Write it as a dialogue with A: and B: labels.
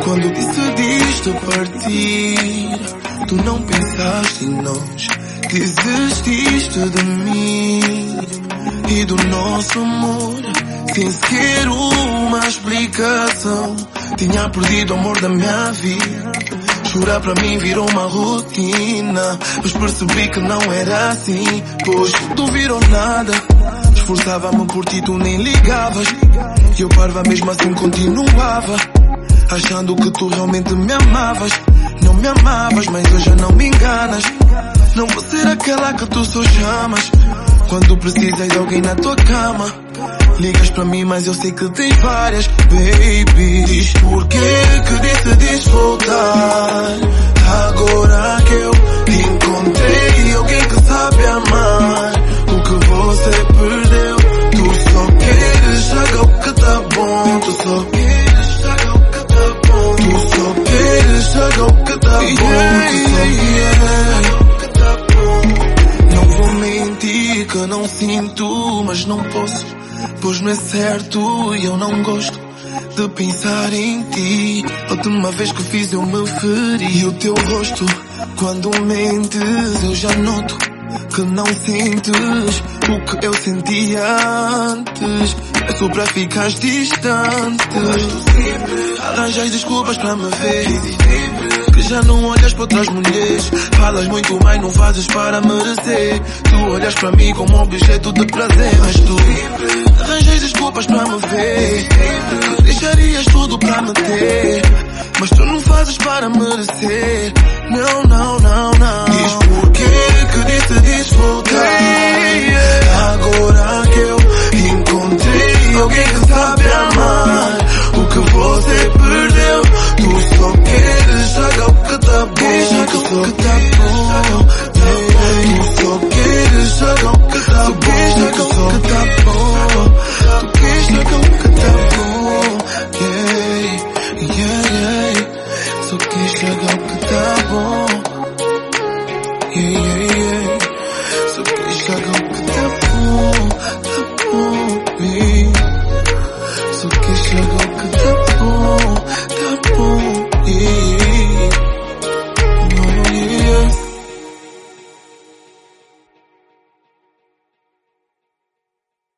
A: Quando decidiste partir, tu não pensaste em nós, desististe de mim e do nosso amor, sem sequer uma explicação. Tinha perdido o amor da minha vida, chorar pra mim virou uma rotina, mas percebi que não era assim, pois tu virou nada. Esforçava-me por ti, tu nem ligavas, e eu parva mesmo assim continuava, achando que tu realmente me amavas. Não me amavas, mas hoje não me enganas. Não vou ser aquela que tu só chamas quando precisas de alguém na tua cama. Ligas pra mim, mas eu sei que tens várias, baby. Diz porquê que decidiste voltar, agora que eu encontrei alguém que sabe amar o que você perdeu. Tu só queres estragar o que tá bom, tu só queres estragar o que tá bom, tu só queres estragar o que tá bom, tu só queres o que tá bom. Não vou mentir que não sinto, mas não posso, pois não é certo e eu não gosto de pensar em ti. A última vez que fiz eu me feri, e o teu rosto, quando mentes eu já noto que não sentes o que eu sentia antes. É só pra ficar distante, mas tu sempre arranjas desculpas pra me ver, que já não olhas para outras mulheres. Falas muito, mas não fazes para merecer. Tu olhas para mim como objeto de prazer, mas tu arranjas desculpas para me ver, que deixarias tudo para me ter, mas tu não fazes para merecer. Não, não, não, não.